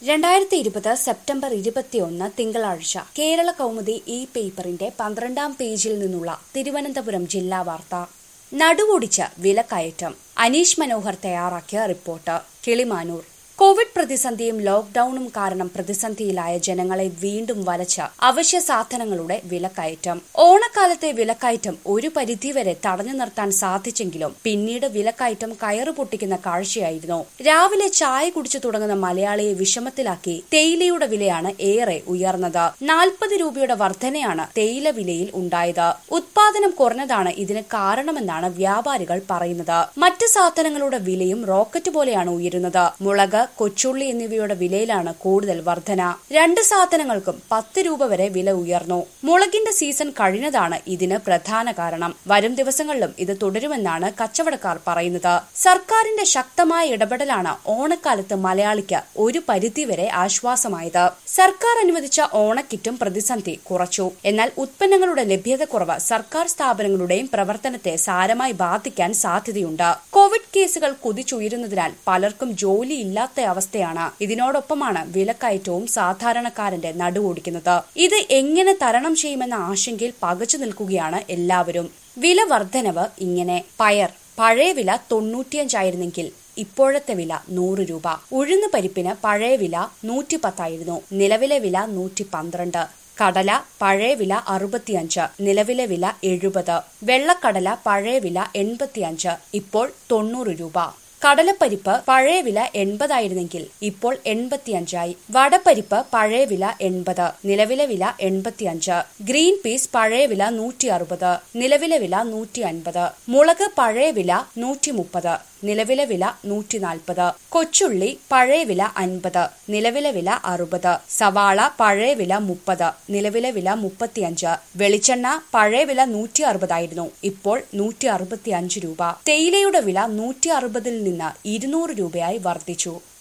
2020 September 21 തിങ്കളാഴ്ച കേരള കൗമുദി ഈ പേപ്പറിന്റെ 12-ാം പേജിൽ നിന്നുള്ള തിരുവനന്തപുരം ജില്ലാ വാർത്ത. നടുവൊടിച്ച വിലക്കയറ്റം. അനീഷ് മനോഹർ തയ്യാറാക്കിയ റിപ്പോർട്ട്. കിളിമാനൂർ. കോവിഡ് പ്രതിസന്ധിയും ലോക്ഡൌണും കാരണം പ്രതിസന്ധിയിലായ ജനങ്ങളെ വീണ്ടും വലച്ച അവശ്യ സാധനങ്ങളുടെ വിലക്കയറ്റം. ഓണക്കാലത്തെ വിലക്കയറ്റം ഒരു പരിധിവരെ തടഞ്ഞു നിർത്താൻ സാധിച്ചെങ്കിലും പിന്നീട് വിലക്കയറ്റം കയറു പൊട്ടിക്കുന്ന കാഴ്ചയായിരുന്നു. രാവിലെ ചായ കുടിച്ചു തുടങ്ങുന്ന മലയാളിയെ വിഷമത്തിലാക്കി തേയിലയുടെ വിലയാണ് ഏറെ ഉയർന്നത്. 40 രൂപയുടെ വർധനയാണ് തേയില വിലയിൽ ഉണ്ടായത്. ഉത്പാദനം കുറഞ്ഞതാണ് ഇതിന് കാരണമെന്നാണ് വ്യാപാരികൾ പറയുന്നത്. മറ്റ് സാധനങ്ങളുടെ വിലയും റോക്കറ്റ് പോലെയാണ് ഉയരുന്നത്. മുളക്, കൊച്ചുള്ളി എന്നിവയുടെ വിലയിലാണ് കൂടുതൽ വർധന. 2 സാധനങ്ങൾക്കും 10 രൂപ വരെ വില ഉയർന്നു. മുളകിന്റെ സീസൺ കഴിഞ്ഞതാണ് ഇതിന് പ്രധാന കാരണം. വരും ദിവസങ്ങളിലും ഇത് തുടരുമെന്നാണ് കച്ചവടക്കാർ പറയുന്നത്. സർക്കാരിന്റെ ശക്തമായ ഇടപെടലാണ് ഓണക്കാലത്ത് മലയാളിക്ക് ഒരു പരിധിവരെ ആശ്വാസമായത്. സർക്കാർ അനുവദിച്ച ഓണക്കിറ്റും പ്രതിസന്ധി കുറച്ചു. എന്നാൽ ഉത്പന്നങ്ങളുടെ ലഭ്യതക്കുറവ് സർക്കാർ സ്ഥാപനങ്ങളുടെയും പ്രവർത്തനത്തെ സാരമായി ബാധിക്കാൻ സാധ്യതയുണ്ട്. കോവിഡ് കേസുകൾ കുതിച്ചുയരുന്നതിനാൽ പലർക്കും ജോലിയില്ലാത്ത അവസ്ഥയാണ്. ഇതിനോടൊപ്പമാണ് വിലക്കയറ്റവും സാധാരണക്കാരന്റെ നടുവൊടിക്കുന്നത്. ഇത് എങ്ങനെ തരണം ചെയ്യുമെന്ന ആശങ്കയിൽ പകച്ചു നിൽക്കുകയാണ് എല്ലാവരും. വില വർധനവ് ഇങ്ങനെ. പയർ പഴയ വില 95 ആയിരുന്നെങ്കിൽ ഇപ്പോഴത്തെ വില 100 രൂപ. ഉഴുന്ന് പരിപ്പിന് പഴയ വില 110 ആയിരുന്നു, നിലവിലെ വില 112. കടല പഴയ വില 65, നിലവിലെ വില 70. വെള്ളക്കടല പഴയ വില 85, ഇപ്പോൾ 90 രൂപ. കടലപ്പരിപ്പ് പഴയ വില 80 ആയിരുന്നെങ്കിൽ ഇപ്പോൾ 85 ആയി. വടപ്പരിപ്പ് പഴയ വില 80, നിലവിലെ വില 85. ഗ്രീൻ പീസ് പഴയ വില 160, നിലവിലെ വില 150. മുളക് പഴയ വില 130, നിലവിലെ വില 140. കൊച്ചുള്ളി പഴയ വില 50, നിലവിലെ വില 60. സവാള പഴയ വില 30, നിലവിലെ വില 35. വെളിച്ചെണ്ണ പഴയ വില 160 ആയിരുന്നു, ഇപ്പോൾ 165 രൂപ. തേയിലയുടെ വില 160-ൽ നിന്ന് 200 രൂപയായി വർദ്ധിച്ചു.